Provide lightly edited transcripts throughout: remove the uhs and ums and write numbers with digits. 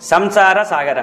ಸಂಸಾರ ಸಾಗರ.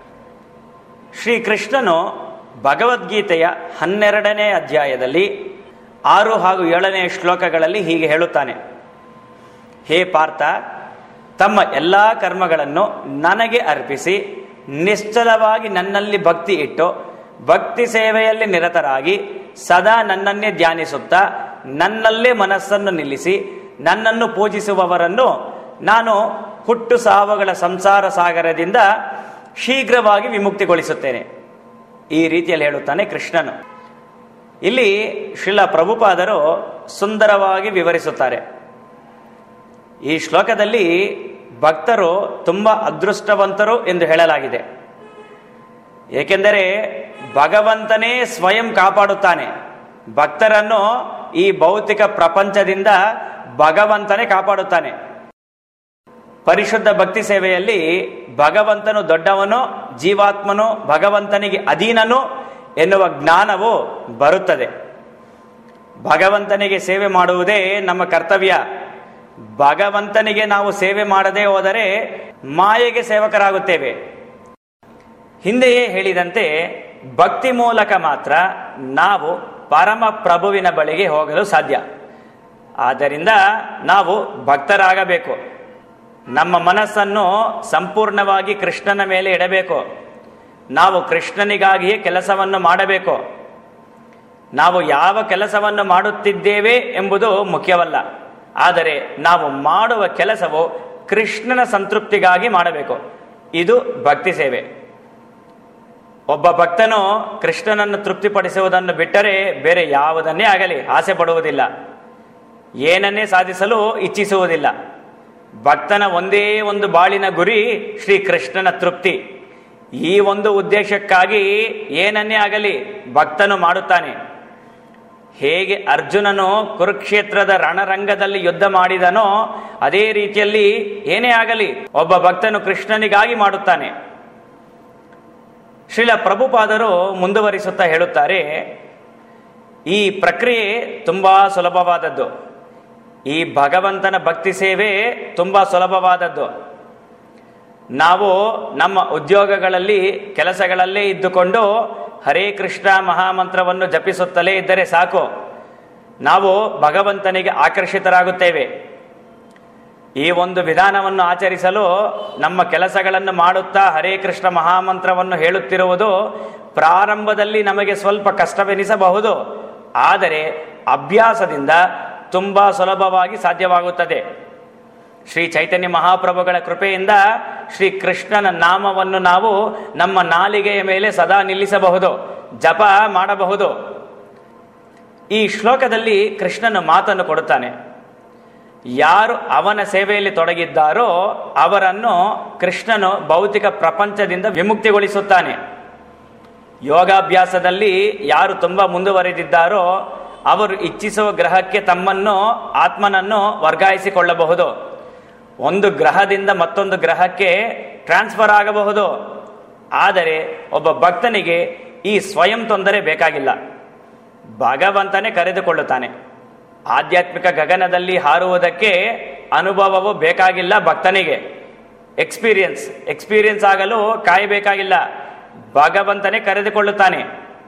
ಶ್ರೀಕೃಷ್ಣನು ಭಗವದ್ಗೀತೆಯ 12ನೇ ಅಧ್ಯಾಯದಲ್ಲಿ 6 ಹಾಗೂ 7ನೇ ಶ್ಲೋಕಗಳಲ್ಲಿ ಹೀಗೆ ಹೇಳುತ್ತಾನೆ: ಹೇ ಪಾರ್ಥ, ತಮ್ಮ ಎಲ್ಲ ಕರ್ಮಗಳನ್ನು ನನಗೆ ಅರ್ಪಿಸಿ ನಿಶ್ಚಲವಾಗಿ ನನ್ನಲ್ಲಿ ಭಕ್ತಿ ಇಟ್ಟು ಭಕ್ತಿ ಸೇವೆಯಲ್ಲಿ ನಿರತರಾಗಿ ಸದಾ ನನ್ನನ್ನೇ ಧ್ಯಾನಿಸುತ್ತಾ ನನ್ನಲ್ಲೇ ಮನಸ್ಸನ್ನು ನಿಲ್ಲಿಸಿ ನನ್ನನ್ನು ಪೂಜಿಸುವವರನ್ನು ನಾನು ಹುಟ್ಟು ಸಾವುಗಳ ಸಂಸಾರ ಸಾಗರದಿಂದ ಶೀಘ್ರವಾಗಿ ವಿಮುಕ್ತಿಗೊಳಿಸುತ್ತೇನೆ. ಈ ರೀತಿಯಲ್ಲಿ ಹೇಳುತ್ತಾನೆ ಕೃಷ್ಣನು. ಇಲ್ಲಿ ಶ್ರೀಲ ಪ್ರಭುಪಾದರು ಸುಂದರವಾಗಿ ವಿವರಿಸುತ್ತಾರೆ. ಈ ಶ್ಲೋಕದಲ್ಲಿ ಭಕ್ತರು ತುಂಬ ಅದೃಷ್ಟವಂತರು ಎಂದು ಹೇಳಲಾಗಿದೆ. ಏಕೆಂದರೆ ಭಗವಂತನೇ ಸ್ವಯಂ ಕಾಪಾಡುತ್ತಾನೆ. ಭಕ್ತರನ್ನು ಈ ಭೌತಿಕ ಪ್ರಪಂಚದಿಂದ ಭಗವಂತನೇ ಕಾಪಾಡುತ್ತಾನೆ. ಪರಿಶುದ್ಧ ಭಕ್ತಿ ಸೇವೆಯಲ್ಲಿ ಭಗವಂತನು ದೊಡ್ಡವನು, ಜೀವಾತ್ಮನು ಭಗವಂತನಿಗೆ ಅಧೀನನು ಎನ್ನುವ ಜ್ಞಾನವು ಬರುತ್ತದೆ. ಭಗವಂತನಿಗೆ ಸೇವೆ ಮಾಡುವುದೇ ನಮ್ಮ ಕರ್ತವ್ಯ. ಭಗವಂತನಿಗೆ ನಾವು ಸೇವೆ ಮಾಡದೇ ಹೋದರೆ ಮಾಯೆಗೆ ಸೇವಕರಾಗುತ್ತೇವೆ. ಹಿಂದೆಯೇ ಹೇಳಿದಂತೆ ಭಕ್ತಿ ಮೂಲಕ ಮಾತ್ರ ನಾವು ಪರಮ ಪ್ರಭುವಿನ ಬಳಿಗೆ ಹೋಗಲು ಸಾಧ್ಯ. ಆದ್ದರಿಂದ ನಾವು ಭಕ್ತರಾಗಬೇಕು. ನಮ್ಮ ಮನಸ್ಸನ್ನು ಸಂಪೂರ್ಣವಾಗಿ ಕೃಷ್ಣನ ಮೇಲೆ ಇಡಬೇಕು. ನಾವು ಕೃಷ್ಣನಿಗಾಗಿಯೇ ಕೆಲಸವನ್ನು ಮಾಡಬೇಕು. ನಾವು ಯಾವ ಕೆಲಸವನ್ನು ಮಾಡುತ್ತಿದ್ದೇವೆ ಎಂಬುದು ಮುಖ್ಯವಲ್ಲ, ಆದರೆ ನಾವು ಮಾಡುವ ಕೆಲಸವು ಕೃಷ್ಣನ ಸಂತೃಪ್ತಿಗಾಗಿ ಮಾಡಬೇಕು. ಇದು ಭಕ್ತಿ ಸೇವೆ. ಒಬ್ಬ ಭಕ್ತನು ಕೃಷ್ಣನನ್ನು ತೃಪ್ತಿಪಡಿಸುವುದನ್ನು ಬಿಟ್ಟರೆ ಬೇರೆ ಯಾವುದನ್ನೇ ಆಗಲಿ ಆಸೆ ಪಡುವುದಿಲ್ಲ, ಏನನ್ನೇ ಸಾಧಿಸಲು ಇಚ್ಛಿಸುವುದಿಲ್ಲ. ಭಕ್ತನ ಒಂದೇ ಒಂದು ಬಾಳಿನ ಗುರಿ ಶ್ರೀಕೃಷ್ಣನ ತೃಪ್ತಿ. ಈ ಒಂದು ಉದ್ದೇಶಕ್ಕಾಗಿ ಏನನ್ನೇ ಆಗಲಿ ಭಕ್ತನು ಮಾಡುತ್ತಾನೆ. ಹೇಗೆ ಅರ್ಜುನನು ಕುರುಕ್ಷೇತ್ರದ ರಣರಂಗದಲ್ಲಿ ಯುದ್ಧ ಮಾಡಿದನೋ ಅದೇ ರೀತಿಯಲ್ಲಿ ಏನೇ ಆಗಲಿ ಒಬ್ಬ ಭಕ್ತನು ಕೃಷ್ಣನಿಗಾಗಿ ಮಾಡುತ್ತಾನೆ. ಶ್ರೀಲ ಪ್ರಭುಪಾದರು ಮುಂದುವರಿಸುತ್ತಾ ಹೇಳುತ್ತಾರೆ, ಈ ಪ್ರಕ್ರಿಯೆ ತುಂಬಾ ಸುಲಭವಾದದ್ದು. ಈ ಭಗವಂತನ ಭಕ್ತಿ ಸೇವೆ ತುಂಬಾ ಸುಲಭವಾದದ್ದು. ನಾವು ನಮ್ಮ ಉದ್ಯೋಗಗಳಲ್ಲಿ ಕೆಲಸಗಳಲ್ಲೇ ಇದ್ದುಕೊಂಡು ಹರೇ ಕೃಷ್ಣ ಮಹಾಮಂತ್ರವನ್ನು ಜಪಿಸುತ್ತಲೇ ಇದ್ದರೆ ಸಾಕು, ನಾವು ಭಗವಂತನಿಗೆ ಆಕರ್ಷಿತರಾಗುತ್ತೇವೆ. ಈ ಒಂದು ವಿಧಾನವನ್ನು ಆಚರಿಸಲು ನಮ್ಮ ಕೆಲಸಗಳನ್ನು ಮಾಡುತ್ತಾ ಹರೇ ಕೃಷ್ಣ ಮಹಾಮಂತ್ರವನ್ನು ಹೇಳುತ್ತಿರುವುದು ಪ್ರಾರಂಭದಲ್ಲಿ ನಮಗೆ ಸ್ವಲ್ಪ ಕಷ್ಟವೆನಿಸಬಹುದು, ಆದರೆ ಅಭ್ಯಾಸದಿಂದ ತುಂಬಾ ಸುಲಭವಾಗಿ ಸಾಧ್ಯವಾಗುತ್ತದೆ. ಶ್ರೀ ಚೈತನ್ಯ ಮಹಾಪ್ರಭುಗಳ ಕೃಪೆಯಿಂದ ಶ್ರೀ ಕೃಷ್ಣನ ನಾಮವನ್ನು ನಾವು ನಮ್ಮ ನಾಲಿಗೆಯ ಮೇಲೆ ಸದಾ ನಿಲ್ಲಿಸಬಹುದು, ಜಪ ಮಾಡಬಹುದು. ಈ ಶ್ಲೋಕದಲ್ಲಿ ಕೃಷ್ಣನ ಮಾತನ್ನು ಕೊಡುತ್ತಾನೆ. ಯಾರು ಅವನ ಸೇವೆಯಲ್ಲಿ ತೊಡಗಿದ್ದಾರೋ ಅವರನ್ನು ಕೃಷ್ಣನು ಭೌತಿಕ ಪ್ರಪಂಚದಿಂದ ವಿಮುಕ್ತಿಗೊಳಿಸುತ್ತಾನೆ. ಯೋಗಾಭ್ಯಾಸದಲ್ಲಿ ಯಾರು ತುಂಬಾ ಮುಂದುವರೆದಿದ್ದಾರೋ ಅವರು ಇಚ್ಛಿಸುವ ಗ್ರಹಕ್ಕೆ ತಮ್ಮನ್ನು ಆತ್ಮನನ್ನು ವರ್ಗಾಯಿಸಿಕೊಳ್ಳಬಹುದು. ಒಂದು ಗ್ರಹದಿಂದ ಮತ್ತೊಂದು ಗ್ರಹಕ್ಕೆ ಟ್ರಾನ್ಸ್ಫರ್ ಆಗಬಹುದು. ಆದರೆ ಒಬ್ಬ ಭಕ್ತನಿಗೆ ಈ ಸ್ವಯಂ ತೊಂದರೆ ಬೇಕಾಗಿಲ್ಲ, ಭಗವಂತನೇ ಕರೆದುಕೊಳ್ಳುತ್ತಾನೆ. ಆಧ್ಯಾತ್ಮಿಕ ಗಗನದಲ್ಲಿ ಹಾರುವುದಕ್ಕೆ ಅನುಭವವು ಬೇಕಾಗಿಲ್ಲ ಭಕ್ತನಿಗೆ. ಎಕ್ಸ್ಪೀರಿಯನ್ಸ್ ಆಗಲು ಕಾಯಬೇಕಾಗಿಲ್ಲ, ಭಗವಂತನೇ ಕರೆದುಕೊಳ್ಳುತ್ತಾನೆ.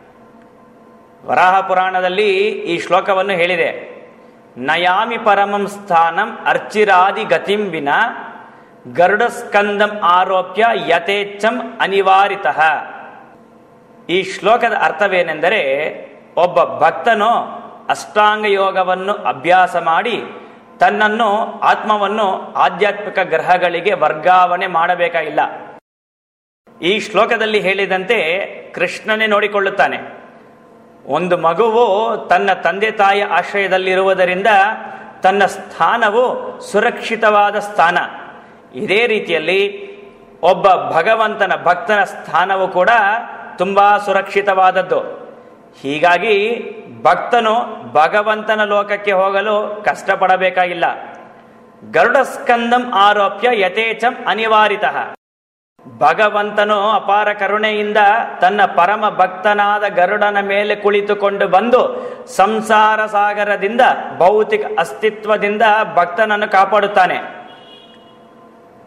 ವರಾಹ ಪುರಾಣದಲ್ಲಿ ಈ ಶ್ಲೋಕವನ್ನು ಹೇಳಿದೆ: ನಯಾಮಿ ಪರಮಂ ಸ್ಥಾನಂ ಅರ್ಚಿರಾದಿ ಗತಿಂ ವಿನ ಗರುಡಸ್ಕಂದಂ ಆರೋಪ್ಯ ಯಥೇಚ್ಛಂ ಅನಿವಾರಿತಃ. ಈ ಶ್ಲೋಕದ ಅರ್ಥವೇನೆಂದರೆ, ಒಬ್ಬ ಭಕ್ತನು ಅಷ್ಟಾಂಗ ಯೋಗವನ್ನು ಅಭ್ಯಾಸ ಮಾಡಿ ತನ್ನನ್ನು ಆತ್ಮವನ್ನು ಆಧ್ಯಾತ್ಮಿಕ ಗ್ರಹಗಳಿಗೆ ವರ್ಗಾವಣೆ ಮಾಡಬೇಕಾಗಿಲ್ಲ. ಈ ಶ್ಲೋಕದಲ್ಲಿ ಹೇಳಿದಂತೆ ಕೃಷ್ಣನೇ ನೋಡಿಕೊಳ್ಳುತ್ತಾನೆ. ಒಂದು ಮಗುವು ತನ್ನ ತಂದೆ ತಾಯಿಯ ಆಶ್ರಯದಲ್ಲಿರುವುದರಿಂದ ತನ್ನ ಸ್ಥಾನವು ಸುರಕ್ಷಿತವಾದ ಸ್ಥಾನ. ಇದೇ ರೀತಿಯಲ್ಲಿ ಒಬ್ಬ ಭಗವಂತನ ಭಕ್ತನ ಸ್ಥಾನವು ಕೂಡ ತುಂಬಾ ಸುರಕ್ಷಿತವಾದದ್ದು. ಹೀಗಾಗಿ ಭಕ್ತನು ಭಗವಂತನ ಲೋಕಕ್ಕೆ ಹೋಗಲು ಕಷ್ಟಪಡಬೇಕಾಗಿಲ್ಲ. ಗರುಡಸ್ಕಂದಂ ಆರೋಪ್ಯ ಯಥೇಚ್ಛಂ ಅನಿವಾರಿತಃ. ಭಗವಂತನು ಅಪಾರ ಕರುಣೆಯಿಂದ ತನ್ನ ಪರಮ ಭಕ್ತನಾದ ಗರುಡನ ಮೇಲೆ ಕುಳಿತುಕೊಂಡು ಬಂದು ಸಂಸಾರ ಸಾಗರದಿಂದ ಭೌತಿಕ ಅಸ್ತಿತ್ವದಿಂದ ಭಕ್ತನನ್ನು ಕಾಪಾಡುತ್ತಾನೆ.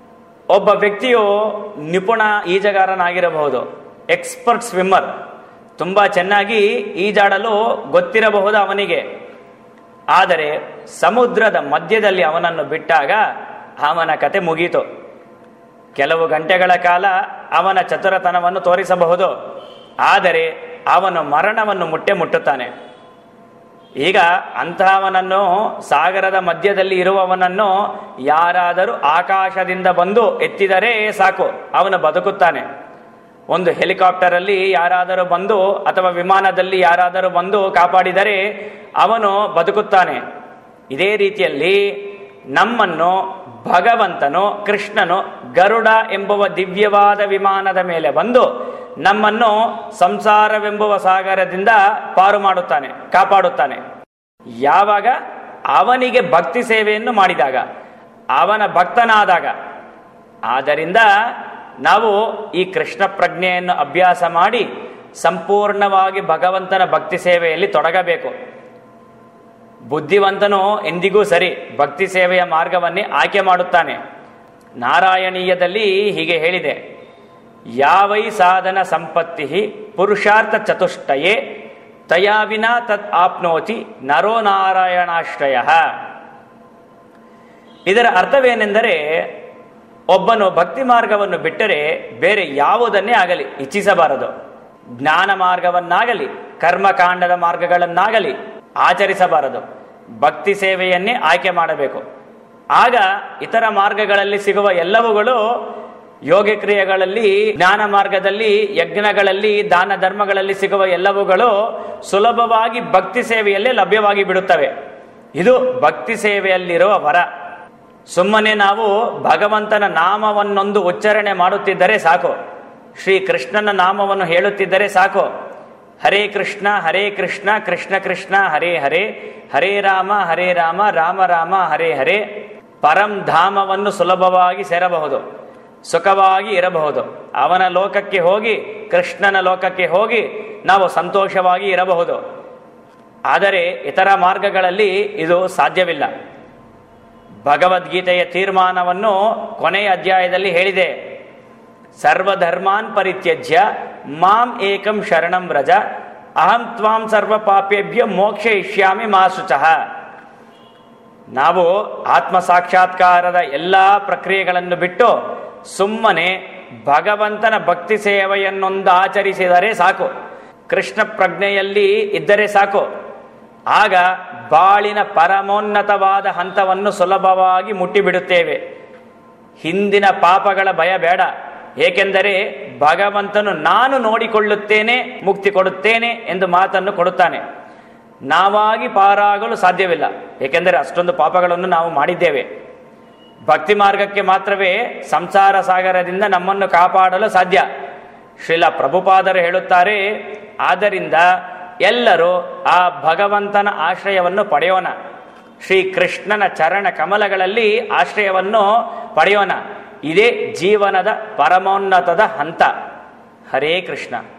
ಒಬ್ಬ ವ್ಯಕ್ತಿಯು ನಿಪುಣ ಈಜಗಾರನಾಗಿರಬಹುದು, ಎಕ್ಸ್ಪರ್ಟ್ ಸ್ವಿಮ್ಮರ್, ತುಂಬ ಚೆನ್ನಾಗಿ ಈಜಾಡಲು ಗೊತ್ತಿರಬಹುದು ಅವನಿಗೆ. ಆದರೆ ಸಮುದ್ರದ ಮಧ್ಯದಲ್ಲಿ ಅವನನ್ನು ಬಿಟ್ಟಾಗ ಅವನ ಕತೆ ಮುಗೀತು. ಕೆಲವು ಗಂಟೆಗಳ ಕಾಲ ಅವನ ಚತುರತನವನ್ನು ತೋರಿಸಬಹುದು, ಆದರೆ ಅವನು ಮರಣವನ್ನು ಮುಟ್ಟುತ್ತಾನೆ. ಈಗ ಅಂತಹವನನ್ನು, ಸಾಗರದ ಮಧ್ಯದಲ್ಲಿ ಇರುವವನನ್ನು ಯಾರಾದರೂ ಆಕಾಶದಿಂದ ಬಂದು ಎತ್ತಿದರೆ ಸಾಕು, ಅವನು ಬದುಕುತ್ತಾನೆ. ಒಂದು ಹೆಲಿಕಾಪ್ಟರಲ್ಲಿ ಯಾರಾದರೂ ಬಂದು ಅಥವಾ ವಿಮಾನದಲ್ಲಿ ಯಾರಾದರೂ ಬಂದು ಕಾಪಾಡಿದರೆ ಅವನು ಬದುಕುತ್ತಾನೆ. ಇದೇ ರೀತಿಯಲ್ಲಿ ನಮ್ಮನ್ನು ಭಗವಂತನು, ಕೃಷ್ಣನು ಗರುಡ ಎಂಬುವ ದಿವ್ಯವಾದ ವಿಮಾನದ ಮೇಲೆ ಬಂದು ನಮ್ಮನ್ನು ಸಂಸಾರವೆಂಬುವ ಸಾಗರದಿಂದ ಪಾರು ಮಾಡುತ್ತಾನೆ, ಕಾಪಾಡುತ್ತಾನೆ. ಯಾವಾಗ? ಅವನಿಗೆ ಭಕ್ತಿ ಸೇವೆಯನ್ನು ಮಾಡಿದಾಗ, ಅವನ ಭಕ್ತನಾದಾಗ. ಆದ್ದರಿಂದ ನಾವು ಈ ಕೃಷ್ಣ ಪ್ರಜ್ಞೆಯನ್ನು ಅಭ್ಯಾಸ ಮಾಡಿ ಸಂಪೂರ್ಣವಾಗಿ ಭಗವಂತನ ಭಕ್ತಿ ಸೇವೆಯಲ್ಲಿ ತೊಡಗಬೇಕು. ಬುದ್ಧಿವಂತನು ಎಂದಿಗೂ ಸರಿ ಭಕ್ತಿ ಸೇವೆಯ ಮಾರ್ಗವನ್ನೇ ಆಯ್ಕೆ ಮಾಡುತ್ತಾನೆ. ನಾರಾಯಣೀಯದಲ್ಲಿ ಹೀಗೆ ಹೇಳಿದೆ, ಯಾವೈ ಸಾಧನ ಸಂಪತ್ತಿ ಪುರುಷಾರ್ಥ ಚತುಷ್ಟಯೇ ತಯಾ ವಿನಾ ತತ್ ಆಪ್ನೋತಿ ನರೋ ನಾರಾಯಣಾಶ್ರಯ. ಇದರ ಅರ್ಥವೇನೆಂದರೆ, ಒಬ್ಬನು ಭಕ್ತಿ ಮಾರ್ಗವನ್ನು ಬಿಟ್ಟರೆ ಬೇರೆ ಯಾವುದನ್ನೇ ಆಗಲಿ ಇಚ್ಛಿಸಬಾರದು. ಜ್ಞಾನ ಮಾರ್ಗವನ್ನಾಗಲಿ ಕರ್ಮಕಾಂಡದ ಮಾರ್ಗಗಳನ್ನಾಗಲಿ ಆಚರಿಸಬಾರದು. ಭಕ್ತಿ ಸೇವೆಯನ್ನೇ ಆಯ್ಕೆ ಮಾಡಬೇಕು. ಆಗ ಇತರ ಮಾರ್ಗಗಳಲ್ಲಿ ಸಿಗುವ ಎಲ್ಲವುಗಳು, ಯೋಗ ಕ್ರಿಯೆಗಳಲ್ಲಿ, ಜ್ಞಾನ ಮಾರ್ಗದಲ್ಲಿ, ಯಜ್ಞಗಳಲ್ಲಿ, ದಾನ ಧರ್ಮಗಳಲ್ಲಿ ಸಿಗುವ ಎಲ್ಲವುಗಳು ಸುಲಭವಾಗಿ ಭಕ್ತಿ ಸೇವೆಯಲ್ಲೇ ಲಭ್ಯವಾಗಿ ಬಿಡುತ್ತವೆ. ಇದು ಭಕ್ತಿ ಸೇವೆಯಲ್ಲಿರುವ ವರ. ಸುಮ್ಮನೆ ನಾವು ಭಗವಂತನ ನಾಮವನ್ನೊಂದು ಉಚ್ಚಾರಣೆ ಮಾಡುತ್ತಿದ್ದರೆ ಸಾಕು, ಶ್ರೀ ಕೃಷ್ಣನ ನಾಮವನ್ನು ಹೇಳುತ್ತಿದ್ದರೆ ಸಾಕು. ಹರೇ ಕೃಷ್ಣ ಕೃಷ್ಣ ಕೃಷ್ಣ ಹರೇ ಹರೇ, ಹರೇ ರಾಮ ರಾಮ ರಾಮ ಹರೇ ಹರೇ. ಪರಂಧಾಮವನ್ನು ಸುಲಭವಾಗಿ ಸೇರಬಹುದು, ಸುಖವಾಗಿ ಇರಬಹುದು. ಅವನ ಲೋಕಕ್ಕೆ ಹೋಗಿ, ಕೃಷ್ಣನ ಲೋಕಕ್ಕೆ ಹೋಗಿ ನಾವು ಸಂತೋಷವಾಗಿ ಇರಬಹುದು. ಆದರೆ ಇತರ ಮಾರ್ಗಗಳಲ್ಲಿ ಇದು ಸಾಧ್ಯವಿಲ್ಲ. ಭಗವದ್ಗೀತೆಯ ತೀರ್ಮಾನವನ್ನು ಕೊನೆಯ ಅಧ್ಯಾಯದಲ್ಲಿ ಹೇಳಿದೆ, ಸರ್ವಧರ್ಮಾನ್ ಪರಿತ್ಯಜ್ಯ ಮಾಂ ಏಕಂ ಶರಣಂ ವ್ರಜ ಅಹಂ ತ್ವಾಂ ಸರ್ವ ಪಾಪೇಭ್ಯ ಮೋಕ್ಷಯಿಷ್ಯಾಮಿ ಮಾ ಶುಚಃ. ನಾವು ಆತ್ಮ ಸಾಕ್ಷಾತ್ಕಾರದ ಎಲ್ಲ ಪ್ರಕ್ರಿಯೆಗಳನ್ನು ಬಿಟ್ಟು ಸುಮ್ಮನೆ ಭಗವಂತನ ಭಕ್ತಿ ಸೇವೆಯನ್ನೊಂದು ಆಚರಿಸಿದರೆ ಸಾಕು, ಕೃಷ್ಣ ಪ್ರಜ್ಞೆಯಲ್ಲಿ ಇದ್ದರೆ ಸಾಕು. ಆಗ ಬಾಳಿನ ಪರಮೋನ್ನತವಾದ ಹಂತವನ್ನು ಸುಲಭವಾಗಿ ಮುಟ್ಟಿಬಿಡುತ್ತೇವೆ. ಹಿಂದಿನ ಪಾಪಗಳ ಭಯ ಬೇಡ. ಏಕೆಂದರೆ ಭಗವಂತನು ನಾನು ನೋಡಿಕೊಳ್ಳುತ್ತೇನೆ, ಮುಕ್ತಿ ಕೊಡುತ್ತೇನೆ ಎಂದು ಮಾತನ್ನು ಕೊಡುತ್ತಾನೆ. ನಾವಾಗಿ ಪಾರಾಗಲು ಸಾಧ್ಯವಿಲ್ಲ, ಏಕೆಂದರೆ ಅಷ್ಟೊಂದು ಪಾಪಗಳನ್ನು ನಾವು ಮಾಡಿದ್ದೇವೆ. ಭಕ್ತಿ ಮಾರ್ಗಕ್ಕೆ ಮಾತ್ರವೇ ಸಂಸಾರ ಸಾಗರದಿಂದ ನಮ್ಮನ್ನು ಕಾಪಾಡಲು ಸಾಧ್ಯ. ಶ್ರೀಲ ಪ್ರಭುಪಾದರು ಹೇಳುತ್ತಾರೆ, ಆದ್ದರಿಂದ ಎಲ್ಲರೂ ಆ ಭಗವಂತನ ಆಶ್ರಯವನ್ನು ಪಡೆಯೋಣ. ಶ್ರೀ ಕೃಷ್ಣನ ಚರಣ ಕಮಲಗಳಲ್ಲಿ ಆಶ್ರಯವನ್ನು ಪಡೆಯೋಣ. ಇದೇ ಜೀವನದ ಪರಮೋನ್ನತದ ಹಂತ. ಹರೇ ಕೃಷ್ಣ.